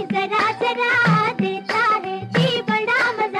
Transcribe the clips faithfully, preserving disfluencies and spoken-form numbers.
जरा जरा देता है जी बड़ा मजा।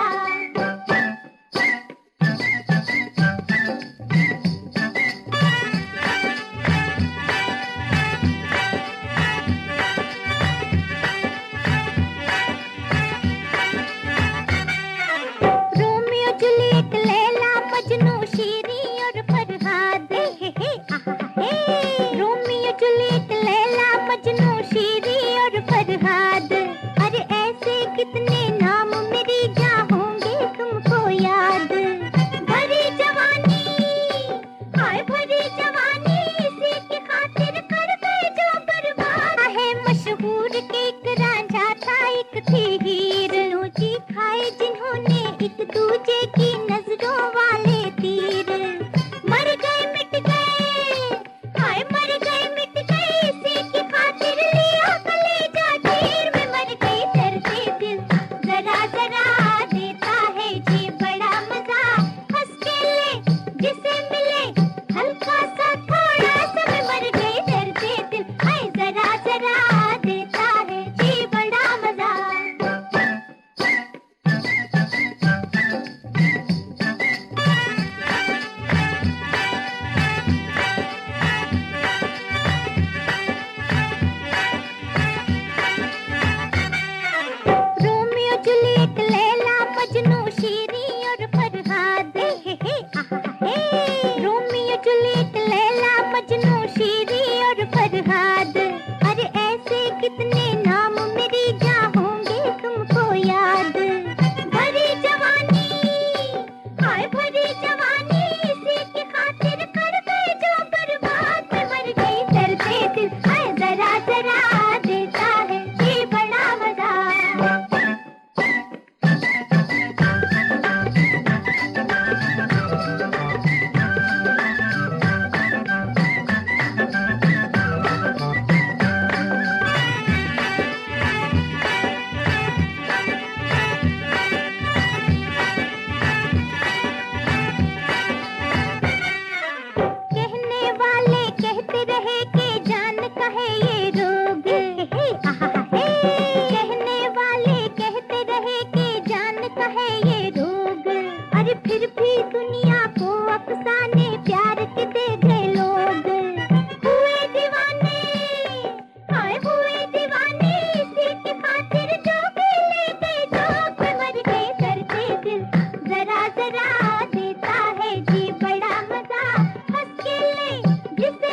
रोमियो जूलियट लैला मजनू शीरी और फरहाद, हे हे आहा हे। रोमियो जूलियट लैला मजनू शीरी और फरहाद, अरे ऐसे कितने नाम मेरी क्या होंगे तुमको याद। भरी जवानी हाय भरी जवानी, इसी की खातिर कर गए जो बर्बाद है। मशहूर के एक रांझा था एक थी हीर, लोची खाए जिन्होंने एक दूजे की नजरों वाले तीर। मर गए मिट गए हाय मर गए मिट गए, इसी की खातिर लिया कलेजा चीर में। मर गई दर्दे दिल जरा जरा देता है जी बड़ा मजा। हंस के ले जिसे मिले हल्का सा थोड़ा सा, मैं मर गई दर्दे दिल हाय जरा जरा देता है जी बड़ा मजा। रोमियो जूलियट लैला मजनू शीरी और फरहाद, हे हे आहा हे। रोमियो जूलियट लैला मजनू शीरी और फरहाद, अरे ऐसे कितने नाम मेरी क्या होंगे तुमको याद। भरी जवानी हाय भरी जवानी, इसी की खातिर कर गए जो बर्बाद। मैं मर गई दर्दे दिल हाय जरा जरा देता है जी बड़ा मजा। कहने वाले कहते रहे कि जान का है ये रोग, हे हे आहा हे। कहने वाले कहते रहे कि जान का है ये रोग, अरे फिर भी दुनिया को अफसाने प्यार के दे गए लोग। हुए दीवाने हाय हुए दीवाने, इसी की खातिर जो भी ले गए जोग। मैं मर गई दर्दे दिल जरा जरा देता है जी बड़ा मजा। हंस के ले जिसे